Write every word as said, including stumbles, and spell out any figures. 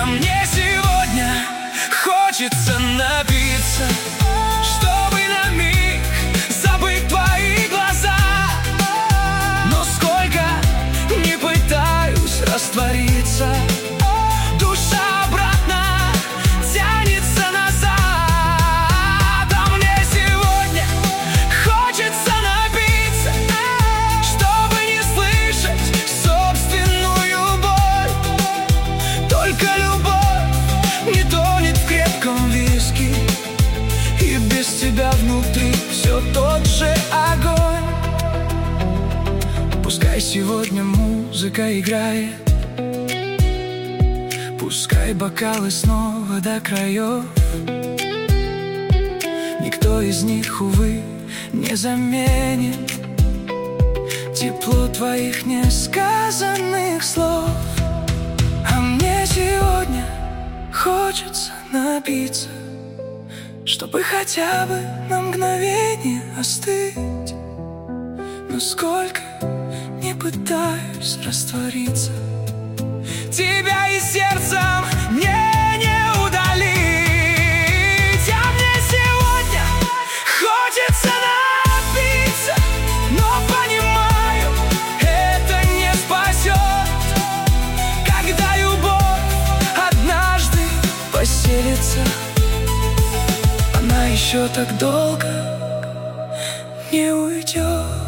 А мне сегодня хочется напиться, чтобы на миг забыть твои глаза. Но сколько не пытаюсь раствориться, душа обратно тянется назад. А мне сегодня хочется напиться, чтобы не слышать собственную боль. Только любовь не тонет в крепком виске, и без тебя внутри все тот же огонь. Пускай сегодня музыка играет, пускай бокалы снова до краев. Никто из них, увы, не заменит тепло твоих несказанных слов. А мне сегодня хочется напиться, чтобы хотя бы на мгновение остыть. Но сколько не пытаюсь раствориться, тебя и сердцем мне не удалить. А мне сегодня хочется напиться, но понимаю, это не спасет. Когда любовь однажды поселится, она еще так долго не уйдет.